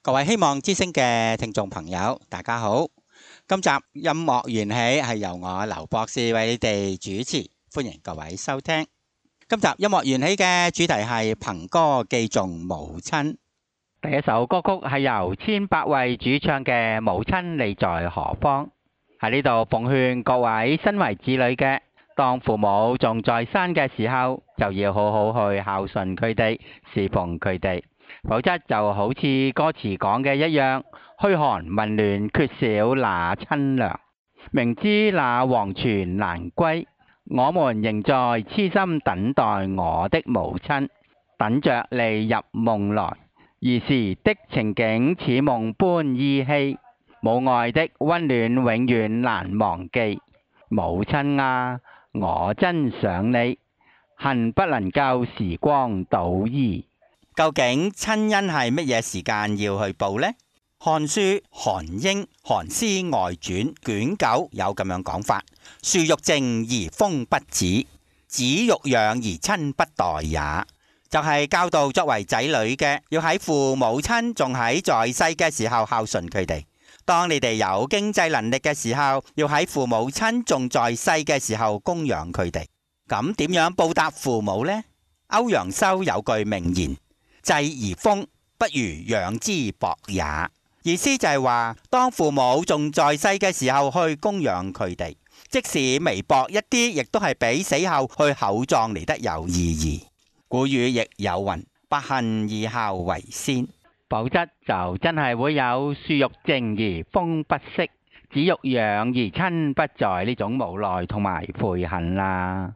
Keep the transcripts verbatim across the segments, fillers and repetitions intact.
各位希望之聲嘅聽眾朋友，大家好。今集音樂緣起係由我劉博士為你哋主持，歡迎各位收聽。今集音樂緣起嘅主題係憑歌寄頌母親。 第一首歌曲係由千百惠主唱嘅《母親你在何方》。喺呢度奉勸各位身為子女嘅，當父母仲在生嘅時候，就要好好去孝順佢哋，侍奉佢哋，否則就好似歌詞講嘅一樣，噓寒問暖，缺少那親娘。明知那黃泉難歸，我們仍在痴心等待我的母親，等着你入夢來。兒時的情景似夢般依稀，母愛的溫暖永遠難忘記。母親啊，我真想你，恨不能夠時光倒移。 究竟親恩係乜嘢時間要去報呢？《漢書·韓英·韓詩外傳》卷九有咁樣講法：樹欲靜而風不止，子欲養而親不待也。就係教導作為仔女嘅，要喺父母親仲喺在世嘅時候孝順佢哋；當你哋有經濟能力嘅時候，要喺父母親仲在世嘅時候供養佢哋。咁點樣報答父母呢？歐陽修有句名言：濟而豐，不如養之薄也。意思就係話，當父母仲在世嘅時候去供養佢哋，即使微薄一啲，亦都係比死後去厚葬嚟得有意義。古語亦有云：不恨而孝為先， 否則就真係會有樹欲靜而風不息，子欲養而親不在呢種無奈同埋悔恨啦。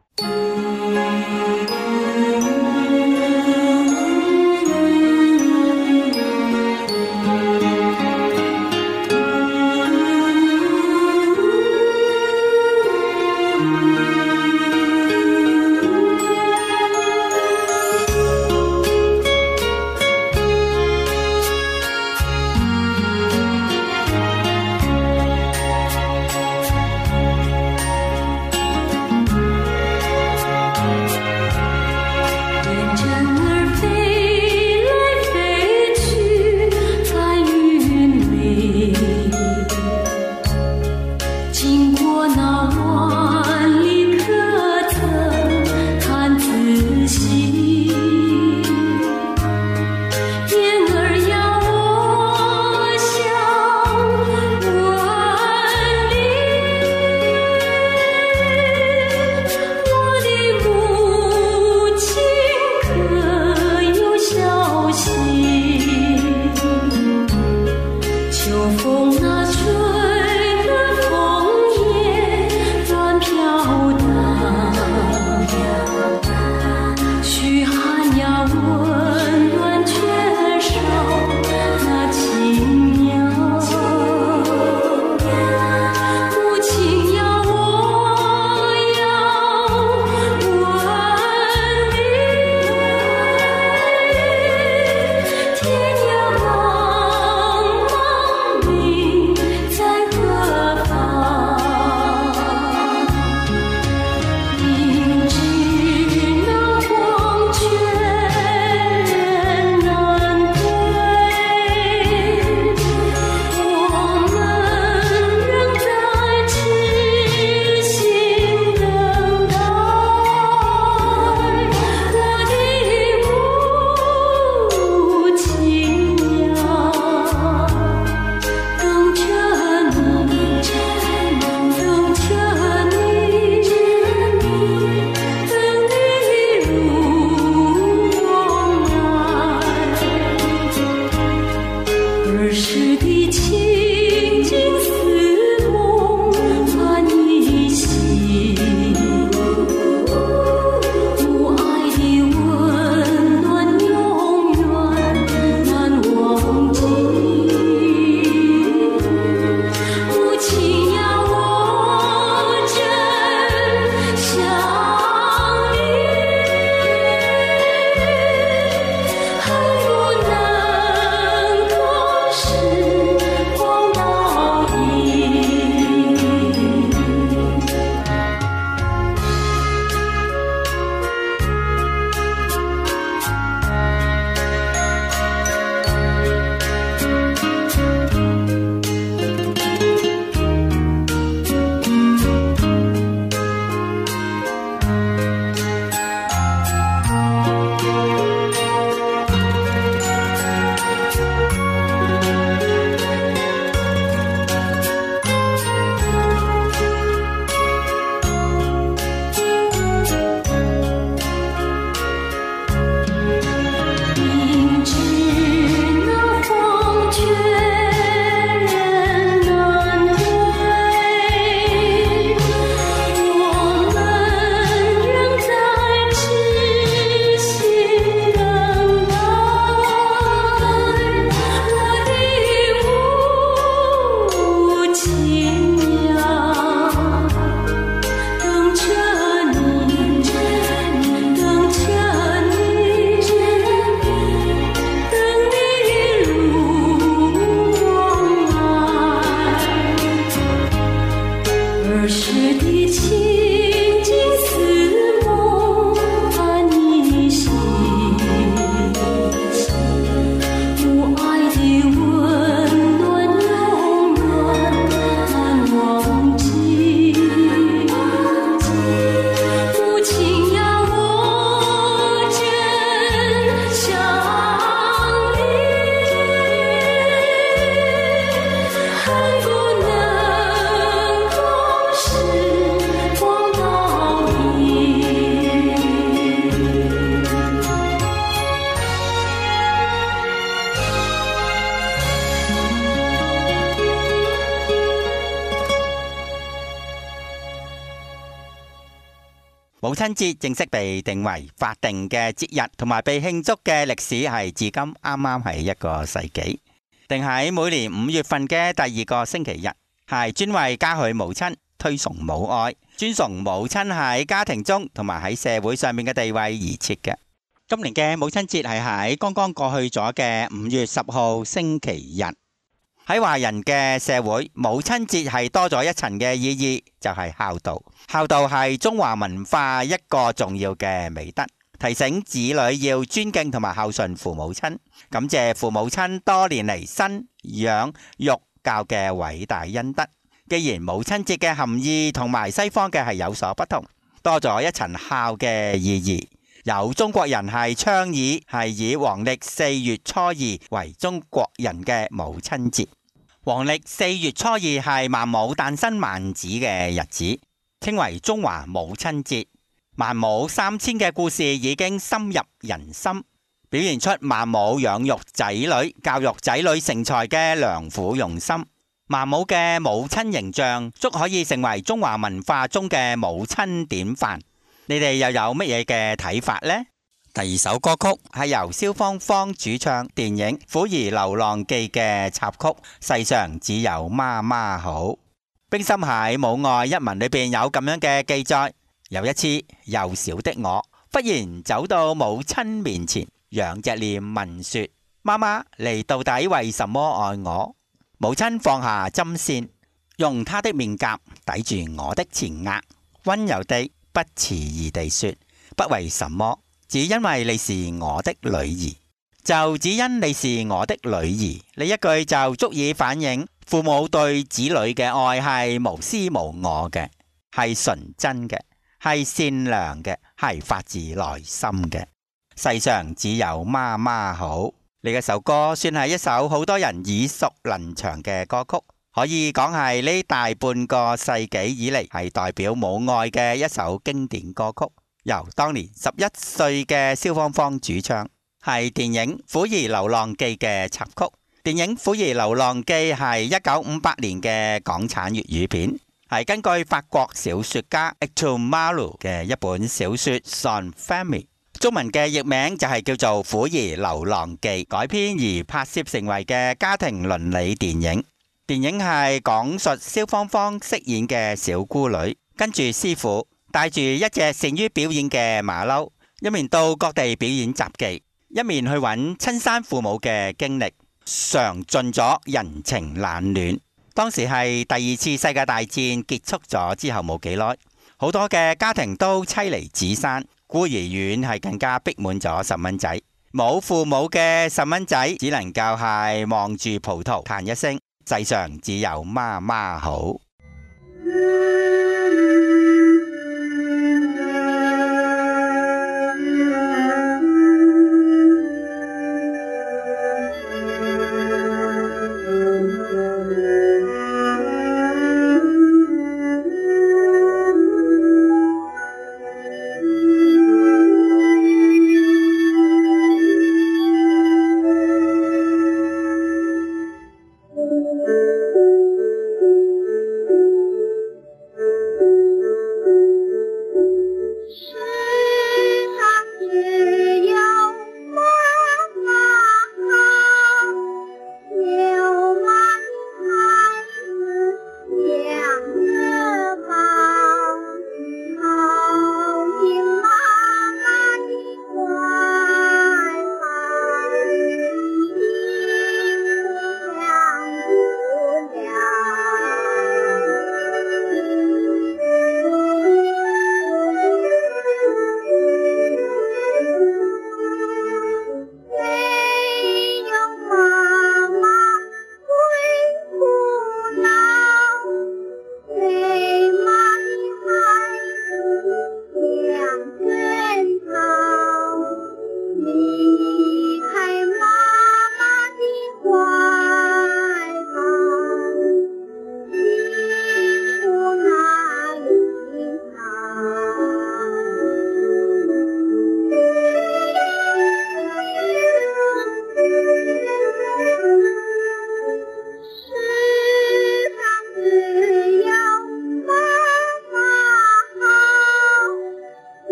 母親節正式被定為法定嘅節日，同埋被慶祝嘅歷史係至今啱啱係一個世紀。定喺每年五月份嘅第二個星期日，係專為嘉許母親、推崇母愛、尊崇母親喺家庭中同埋喺社會上面嘅地位而設嘅。今年嘅母親節係喺剛剛過去咗嘅五月十號星期日。喺華人嘅社會，母親節係多咗一層嘅意義，就係孝道。孝道係中華文化一個重要嘅美德，提醒子女要尊敬同埋孝順父母親，感謝父母親多年嚟生養育教嘅偉大恩德。既然母親節嘅含義同埋西方嘅係有所不同，多咗一層孝嘅意義。有中國人係倡議係以黃曆四月初二為中國人嘅母親節。黃曆四月初二係萬母誕生萬子嘅日子，稱為中華母親節。萬母三遷嘅故事已經深入人心，表現出萬母養育仔女、教育仔女成才嘅良苦用心。萬母嘅母親形象足可以成為中華文化中嘅母親典範。你哋又有乜嘢嘅睇法呢？第二首歌曲係由蕭芳芳主唱電影《虎兒流浪記》嘅插曲《世上只有媽媽好》。冰心喺《母愛一文》裏邊有咁樣嘅記載：有一次，幼小的我忽然走到母親面前，仰着臉問說：媽媽，你到底為什麼愛我？母親放下針線，用她的面頰抵住我的前額，溫柔地不遲疑地說：不為什麼，只因為你是我的女兒。就只因你是我的女兒，呢一句就足以反映父母對子女嘅愛係無私無我嘅，係純真嘅，係善良嘅，係發自內心嘅。世上只有媽媽好。呢一首歌算係一首好多人耳熟能詳嘅歌曲，可以講係呢大半個世紀以嚟係代表母愛嘅一首經典歌曲。由當年十一歲嘅蕭芳芳主唱，係電影《虎兒流浪記》嘅插曲。電影《虎兒流浪記》係一九五八年嘅港產粵語片，係根據法國小說家 Hector Malot 嘅一本小說《Son Famille》，中文嘅譯名就係叫做《虎兒流浪記》，改編而拍攝成為嘅家庭倫理電影。電影係講述蕭芳芳飾演嘅小姑女，跟住師傅帶住一隻善於表演嘅馬騮，一面到各地表演雜技，一面去揾親生父母嘅經歷，嘗盡咗人情冷暖。當時係第二次世界大戰結束咗之後冇幾耐，好多嘅家庭都妻離子散，孤兒院係更加逼滿咗細蚊仔，冇父母嘅細蚊仔只能夠係望住葡萄嘆一聲：世上只有媽媽好。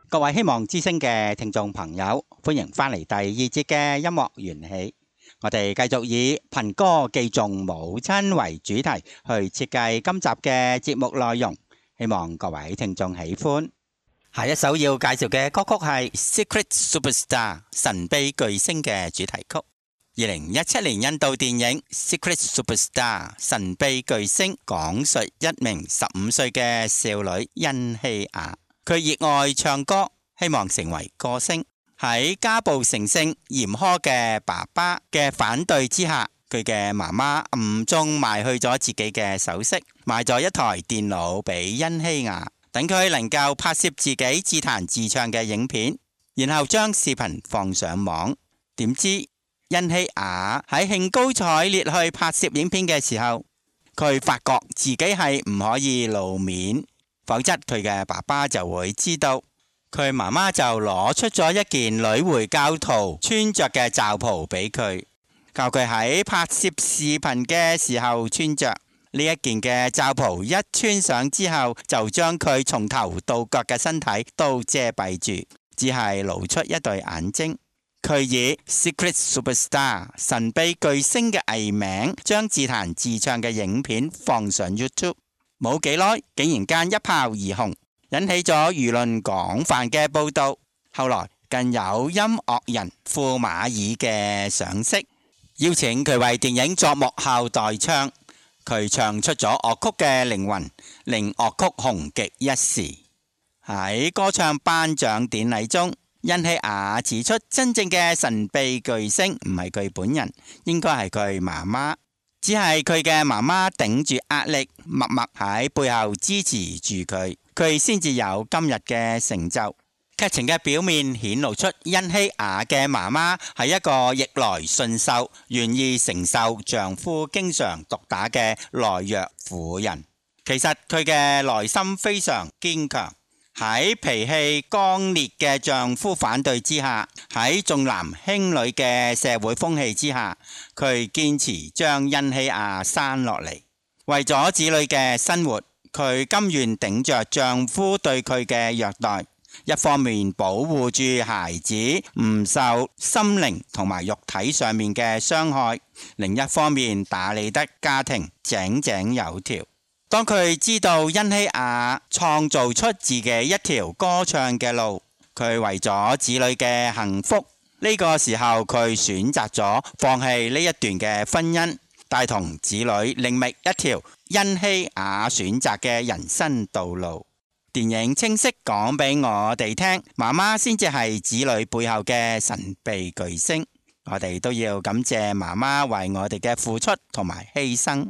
各位希望之聲嘅聽眾朋友，歡迎翻嚟第二節嘅音樂緣起。我哋繼續以憑歌寄頌母親為主題去設計今集嘅節目內容，希望各位聽眾喜歡。下一首要介紹嘅歌曲係《Secret Superstar》神秘巨星嘅主題曲。二零一七年印度電影《Secret Superstar》神秘巨星講述一名十五歲嘅少女恩希亞，佢熱愛唱歌，希望成為歌星。喺家暴成性嚴苛嘅爸爸嘅反對之下，佢嘅媽媽暗中賣去咗自己嘅首飾，買咗一台電腦俾恩希亞，等佢能夠拍攝自己自彈自唱嘅影片，然後將視頻放上網。點知恩希亞喺興高采烈去拍攝影片嘅時候，佢發覺自己係唔可以露面，否則佢嘅爸爸就會知道。佢媽媽就攞出咗一件女回教徒穿着嘅罩袍俾佢，教佢喺拍攝視頻嘅時候穿着。呢一件嘅罩袍一穿上之後，就將佢從頭到腳嘅身體都遮蔽住，只係露出一對眼睛。佢以 Secret Superstar 神秘巨星嘅藝名，將自彈自唱嘅影片放上 YouTube， 冇幾耐竟然間一炮而紅，引起咗輿論廣泛嘅報道。後來更有音樂人庫馬爾嘅賞識，邀請佢為電影作幕後代唱。佢唱出咗樂曲嘅靈魂，令樂曲紅極一時。喺歌唱頒獎典禮中，恩希亞指出，真正嘅神秘巨星唔係佢本人，應該係佢媽媽，只係佢嘅媽媽頂住壓力，默默喺背後支持住佢，佢先至有今日嘅成就。劇情嘅表面顯露出恩希亞嘅媽媽係一個逆來順受、願意承受丈夫經常毒打嘅懦弱婦人。其實佢嘅內心非常堅強，喺脾氣剛烈嘅丈夫反對之下，喺重男輕女嘅社會風氣之下，佢堅持將恩希亞生落嚟。為咗子女嘅生活，佢甘願頂着丈夫對佢嘅虐待，一方面保護住孩子唔受心靈同埋肉體上面嘅傷害，另一方面打理得家庭井井有條。當佢知道恩希亞創造出自己一條歌唱嘅路，佢為咗子女嘅幸福，呢個時候佢選擇咗放棄呢一段嘅婚姻，帶同子女另覓一條恩希亞選擇嘅人生道路。電影清晰講俾我哋聽，媽媽先至係子女背後嘅神秘巨星。我哋都要感謝媽媽為我哋嘅付出同埋犧牲。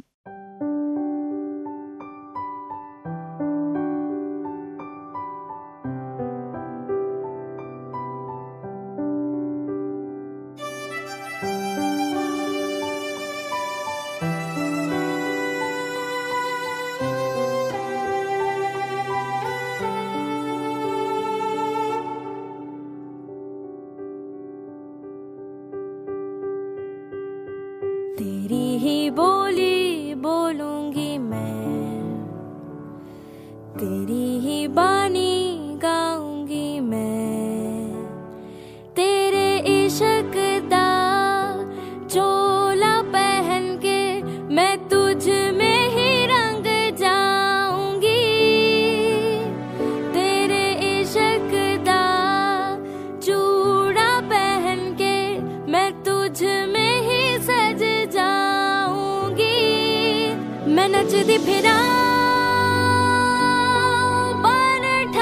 तेरी ही बोली बोलूंगी मैं, तेरी ही बानी गाऊंगी मैं, तेरे इश्क दा चोला पहन के मैं तुझ में ही रंग जाऊंगी, तेरे इश्क दा चूड़ा पहन के मैं तुझ में ही सज जाऊंगी। मैं नचदी फिरा बन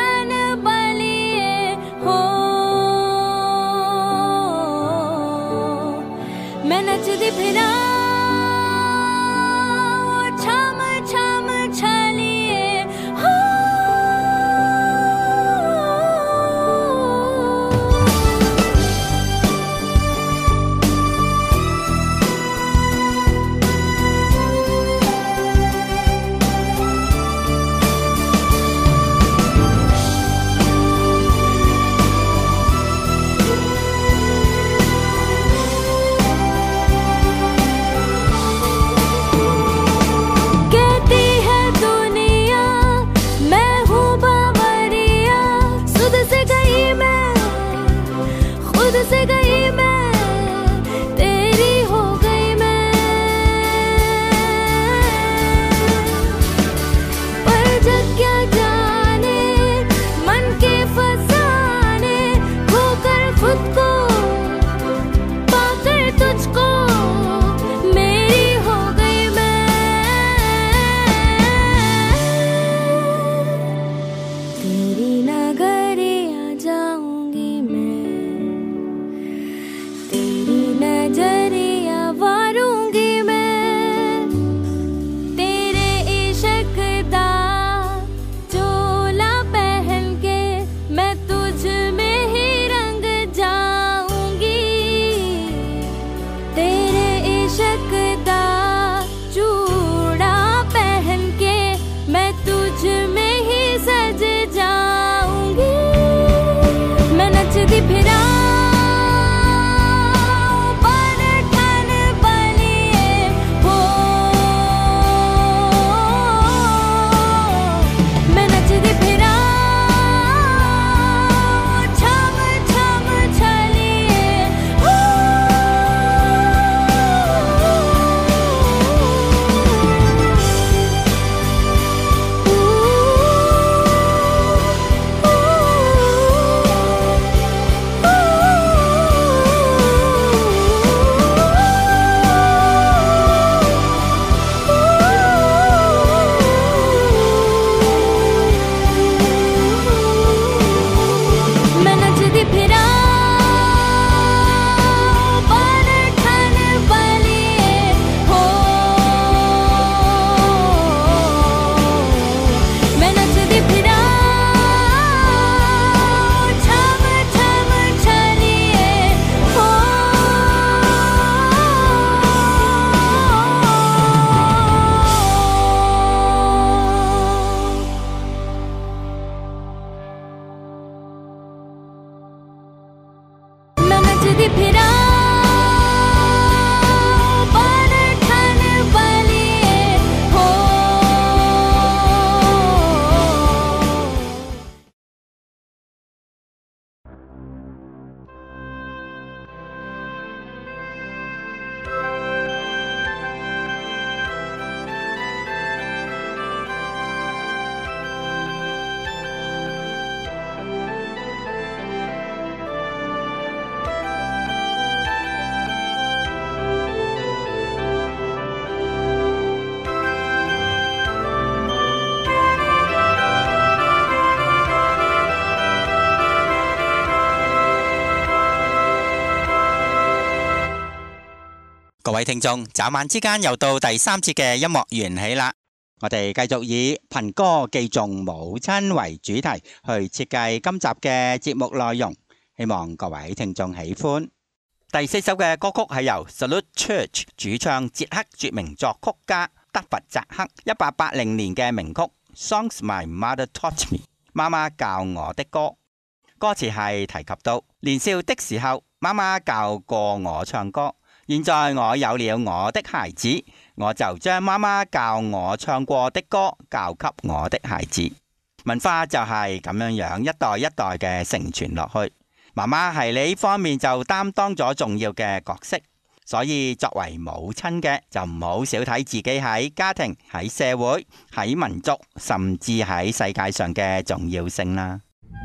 位聽眾，眨眼之間又到第三節嘅音樂緣起啦。我哋繼續以憑歌寄頌母親為主題去設計今集嘅節目內容，希望各位聽眾喜歡。第四首嘅歌曲係由 Salute Church 主唱捷克著名作曲家德弗扎克一八八零年嘅名曲 Songs My Mother Taught Me， 媽媽教我的歌。歌詞係提及到年少的時候，媽媽教過我唱歌，現在我有了我的孩子，我就將媽媽教我唱過的歌教給我的孩子。文化就係咁樣樣，一代一代嘅承傳落去。媽媽喺呢方面就擔當咗重要嘅角色，所以作為母親嘅就唔好小睇自己喺家庭、喺社會、喺民族，甚至喺世界上嘅重要性啦。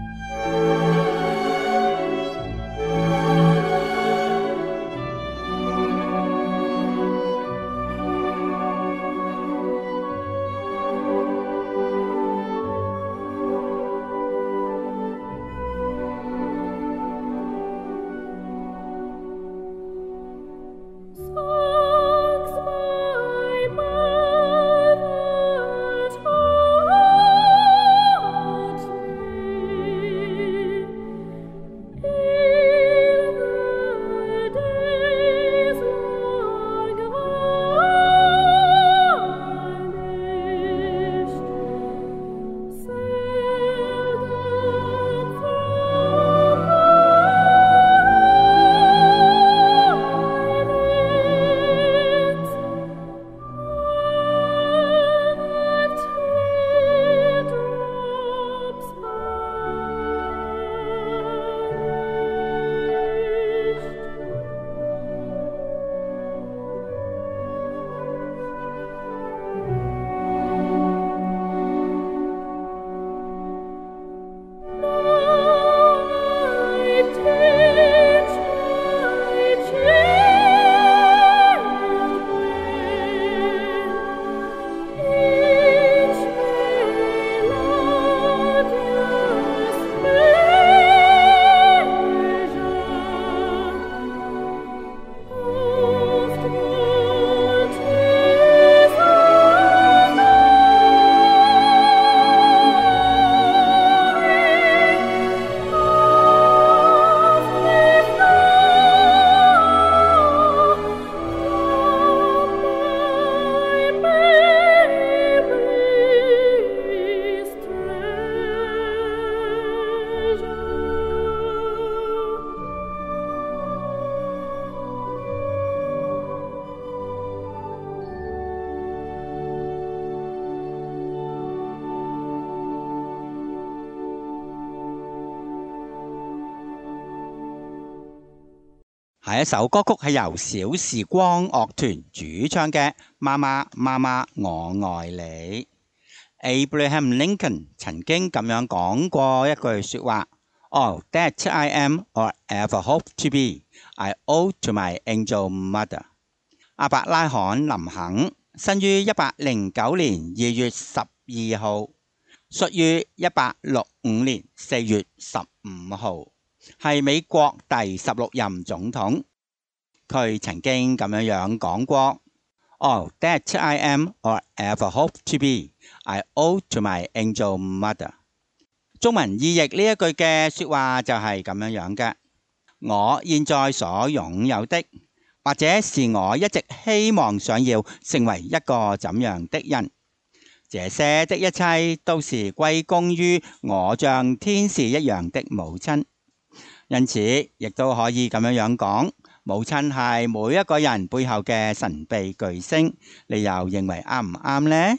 下一首歌曲係由小時光樂團主唱嘅《媽媽媽媽我愛你》。Abraham Lincoln 曾經咁樣講過一句說話 ：All that I am or ever hope to be, I owe to my angel mother。阿伯拉罕林肯生於一八零九年二月十二號，卒於一八六五年四月十五號。係美國第十六任總統，佢曾經咁樣樣講過 ：All that I am or ever hope to be, I owe to my angel mother。中文意譯呢一句嘅說話就係咁樣樣嘅。我現在所擁有的，或者是我一直希望想要成為一個怎樣的人，這些的一切都是歸功於我像天使一樣的母親。因此，亦都可以咁樣樣講，母親係每一個人背後嘅神秘巨星。你又認為啱唔啱呢？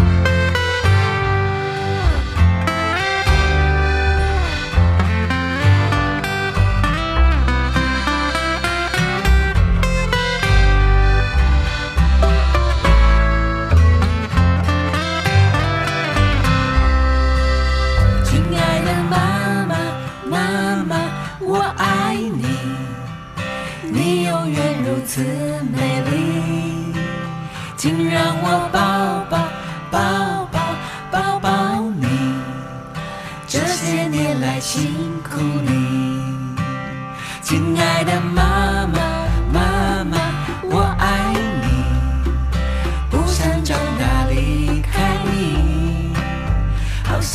此美麗，請讓我抱抱抱抱抱抱你，這些年來辛苦你，親愛的媽媽媽媽，我愛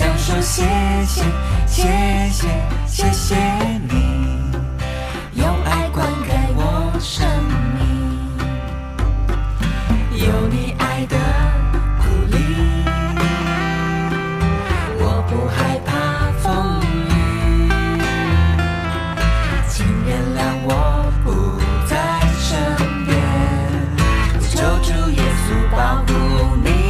想说谢谢谢谢谢谢你，用爱灌溉我生命，有你爱的鼓励，我不害怕风雨，请原谅我不在身边，求主耶稣保护你。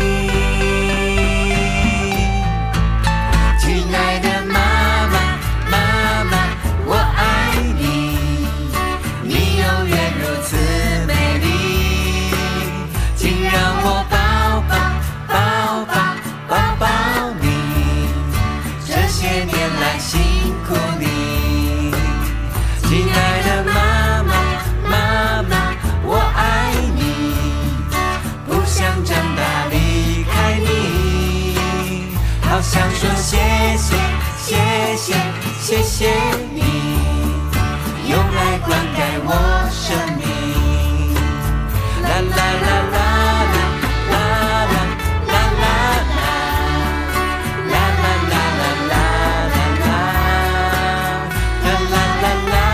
想说谢谢谢谢谢谢你，用爱灌溉我生命。啦啦啦啦啦啦啦啦啦啦啦啦啦啦啦啦啦啦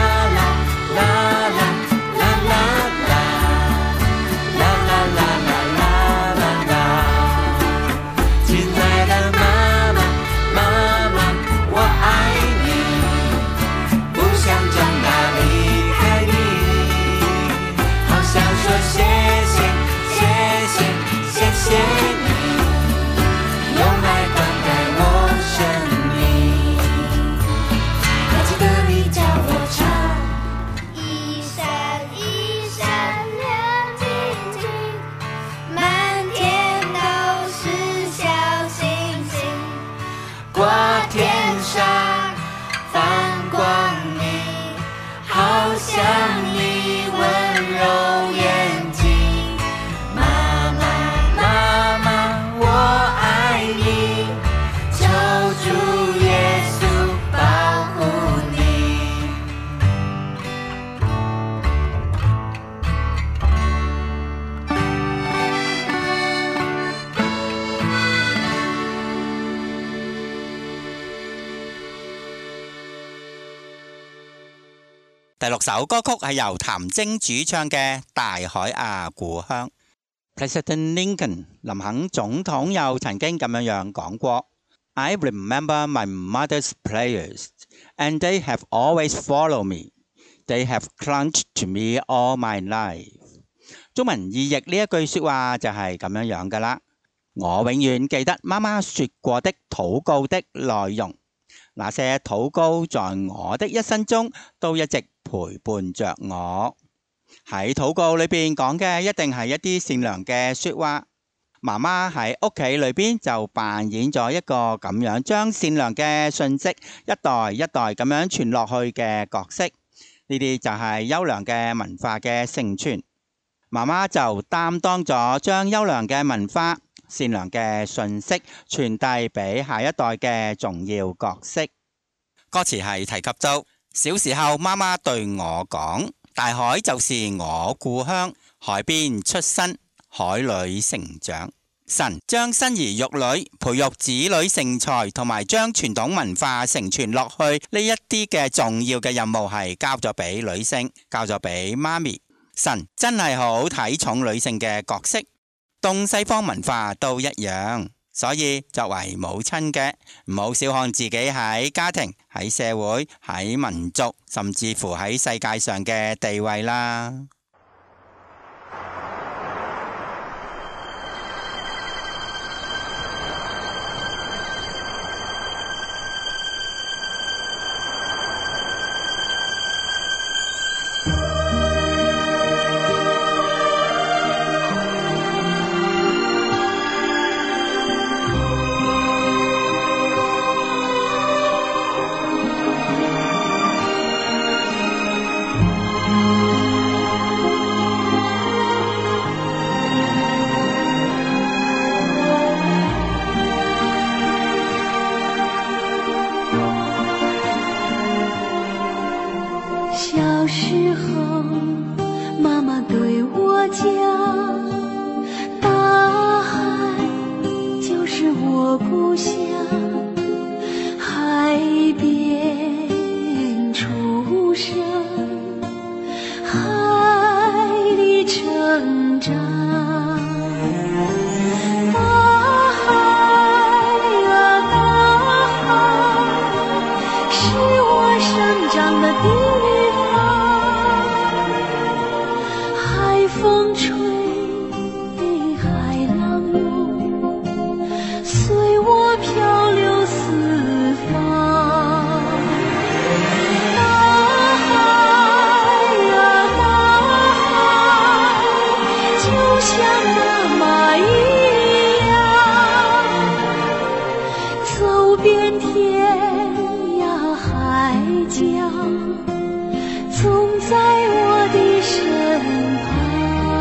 第六首歌曲係由譚晶主唱嘅《大海啊故鄉》。President Lincoln 林肯總統又曾經咁樣樣講過 I remember my mother's prayers, and they have always followed me. They have clung to me all my life. 中文意譯呢一句說話就係咁樣樣噶啦。我永遠記得媽媽說過的禱告的內容，那些禱告在我的一生中都一直陪伴着我。喺禱告裏邊講嘅一定係一啲善良嘅說話。媽媽喺屋企裏邊就扮演咗一個咁樣將善良嘅訊息一代一代咁樣傳落去嘅角色。呢啲就係優良嘅文化嘅承傳。媽媽就擔當咗將優良嘅文化、善良嘅訊息傳遞俾下一代嘅重要角色。歌詞係提及到小時候媽媽對我講，大海就是我故鄉，海邊出生，海裏成長。神將生兒育女、培育子女成才同埋將傳統文化承傳落去呢一啲嘅重要嘅任務係交咗俾女性，交咗俾媽咪。神真係好睇重女性嘅角色，東西方文化都一樣，所以作為母親嘅唔好小看自己喺家庭、喺社會、喺民族，甚至乎喺世界上嘅地位啦。 走遍天涯海角，总在我的身旁。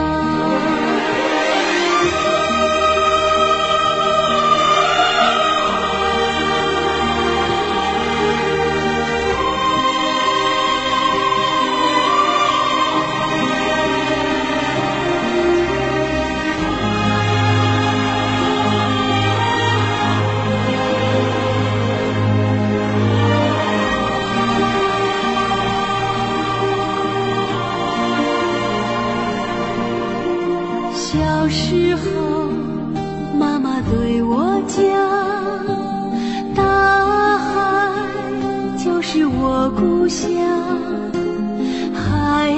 小时候，妈妈对我讲，大海就是我故乡，海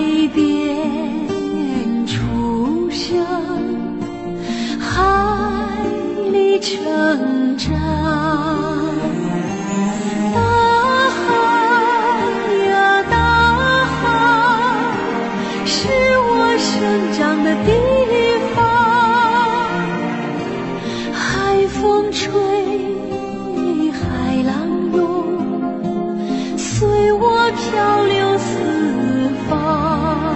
边出生，海里成长。大海呀，大海，是我生长的地方。海风吹，海浪涌，随我漂流四方。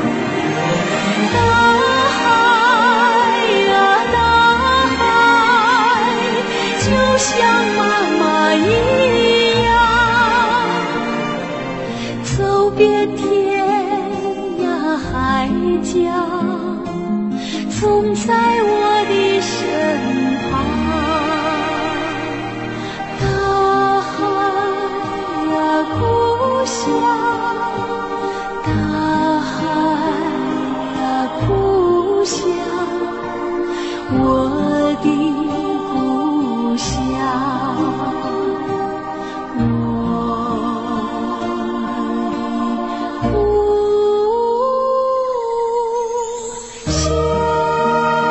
大海呀，大海，就像妈妈一样，走遍天涯海角，总在我的身旁。大海呀，故乡，大海呀，故乡，我的故乡，我的故乡。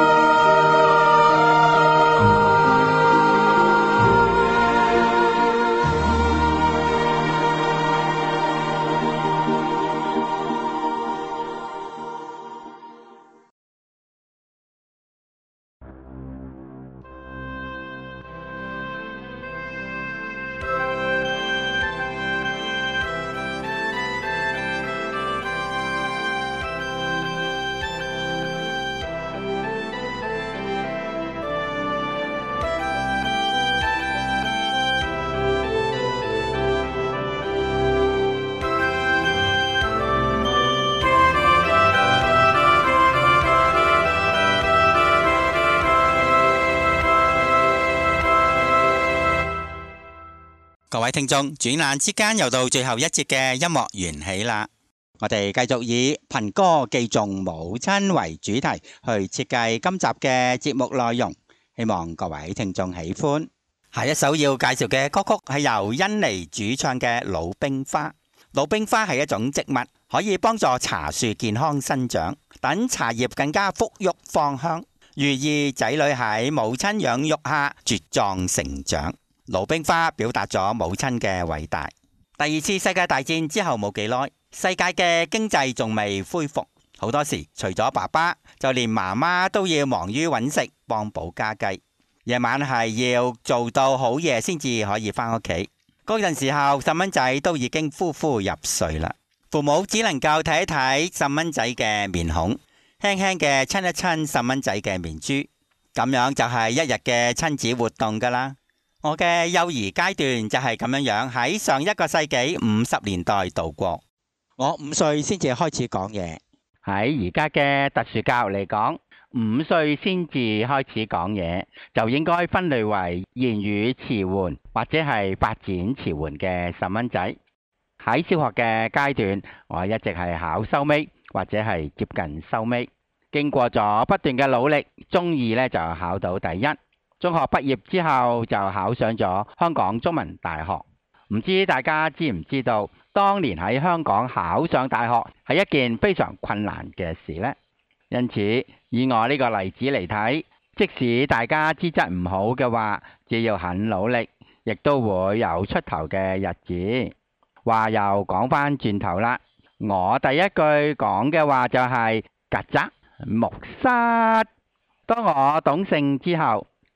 各位聽眾，轉眼之間又到最後一節嘅音樂緣起啦。我哋繼續以憑歌寄頌母親為主題去設計今集嘅節目內容，希望各位聽眾喜歡。下一首要介紹嘅歌曲係由甄妮主唱嘅《魯冰花》。魯冰花係一種植物，可以幫助茶樹健康生長，等茶葉更加馥郁芳香，寓意仔女喺母親養育下茁壯成長。魯冰花表達咗母親嘅偉大。第二次世界大戰之後冇幾耐，世界嘅經濟仲未恢復，好多時除咗爸爸，就連媽媽都要忙於揾食，幫補家計。夜晚係要做到好夜先至可以返屋企。嗰陣時候，細蚊仔都已經呼呼入睡啦。父母只能夠睇一睇細蚊仔嘅面孔，輕輕嘅親一親細蚊仔嘅面珠，咁樣就係一日嘅親子活動㗎啦。我嘅幼兒階段就係咁樣樣喺上一個世紀五十年代度過。我五歲先至開始講嘢。 喺而家嘅特殊教育嚟講，五歲先至開始講嘢，就應該分類為言語遲緩或者係發展遲緩嘅細蚊仔。喺小學嘅階段，我一直係考收尾或者係接近收尾。經過咗不斷嘅努力，中二呢就考到第一。中學畢業之後就考上咗香港中文大學。唔知大家知唔知道，當年喺香港考上大學係一件非常困難嘅事呢？因此，以我呢個例子嚟睇，即使大家資質唔好嘅話，只要肯努力，亦都會有出頭嘅日子。話又講返轉頭啦，我第一句講嘅話就係曱甴、木虱。當我懂性之後，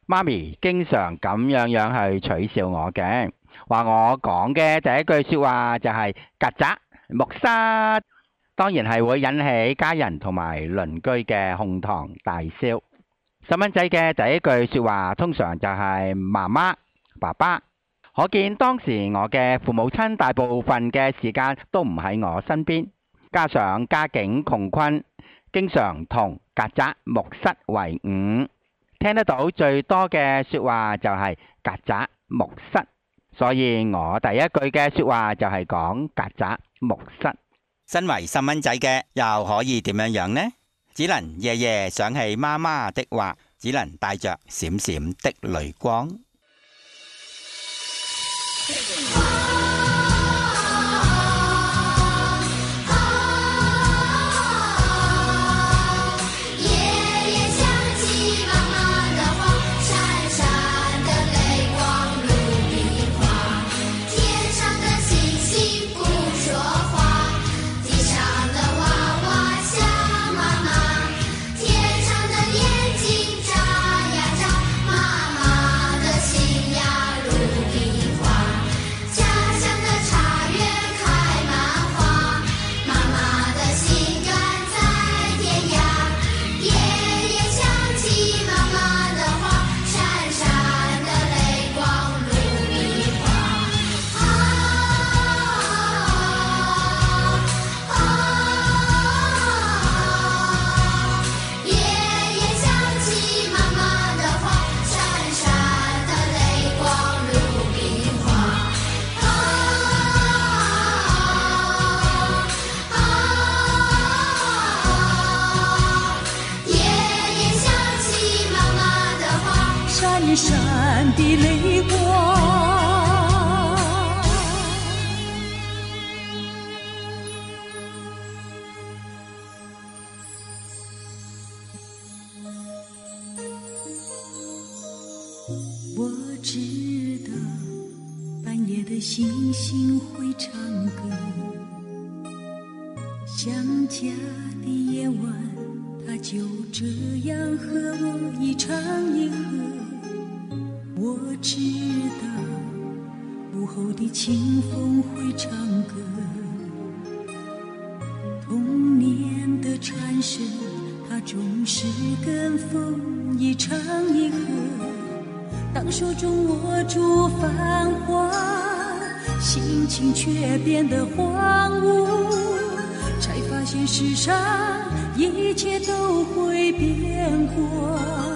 媽咪經常咁樣樣去取笑我嘅，話我講嘅第一句說話就係曱甴、木虱，當然係會引起家人同埋鄰居嘅哄堂大笑。細蚊仔嘅第一句說話通常就係媽媽、爸爸，可見當時我嘅父母親大部分嘅時間都唔喺我身邊，加上家境窮困，經常同曱甴、木虱為伍，聽得到最多嘅說話就係曱甴、木虱，所以我第一句嘅說話就係講曱甴、木虱。 身為細蚊仔嘅又可以點樣樣呢？只能夜夜想起媽媽的話，只能帶着閃閃的淚光。 闪闪的泪光，我知道半夜的星星会唱歌，想家的夜晚，它就这样和我一唱一和。我知道午后的清风会唱歌，童年的传声，它总是跟风一唱一和。当手中握住繁华，心情却变得荒芜，才发现世上一切都会变过。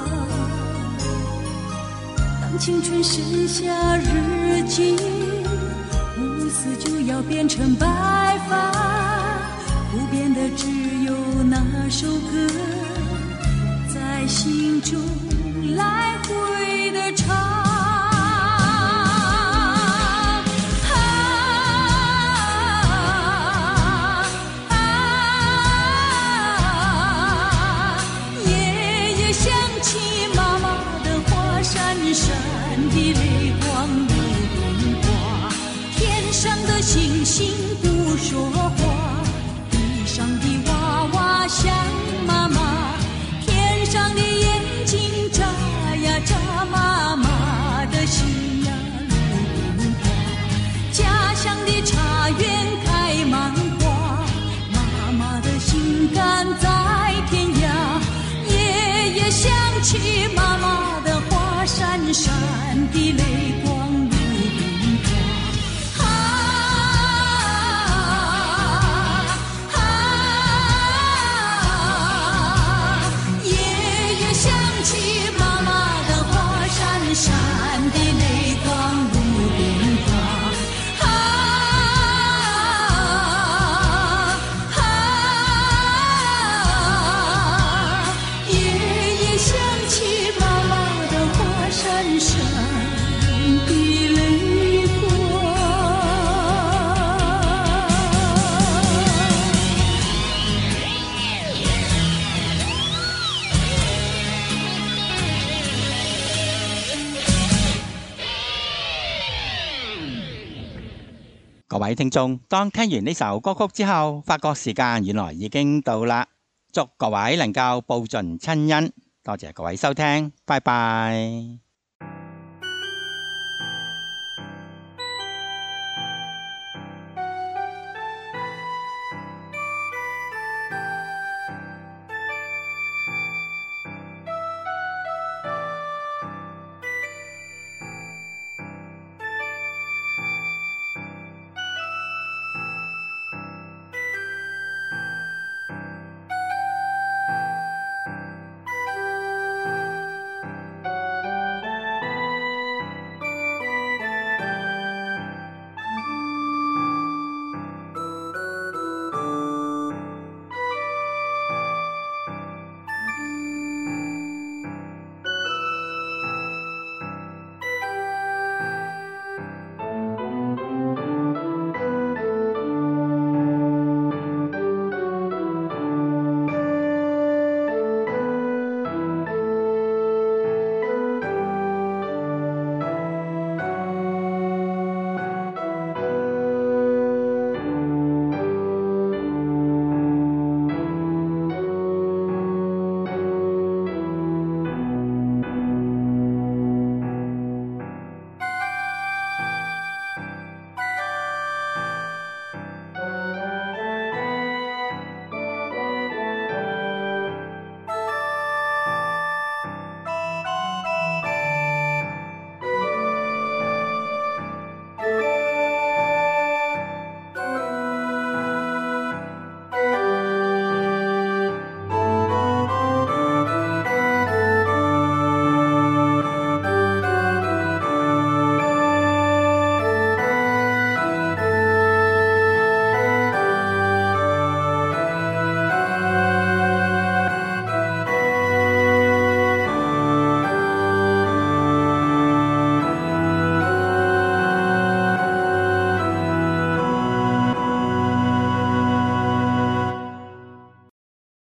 青春剩下日记，乌丝就要变成白发，不变的只有那首歌，在心中来回的唱。闪的泪光如冰花，天上的星星不说话，地上的娃娃想妈妈，天上的眼睛眨呀眨，妈妈的心呀如冰花，家乡的茶园开满花，妈妈的心肝在天涯，夜夜想起妈妈的话，闪闪的泪光如冰花，啊啊啊！夜夜想起妈妈的话，闪闪的泪光如冰花，啊啊啊！夜夜想起妈妈的话，闪闪的泪光。 各位聽眾，當聽完呢首歌曲之後，發覺時間原來已經到啦。祝各位能夠報盡親恩， 多謝各位收聽，拜拜。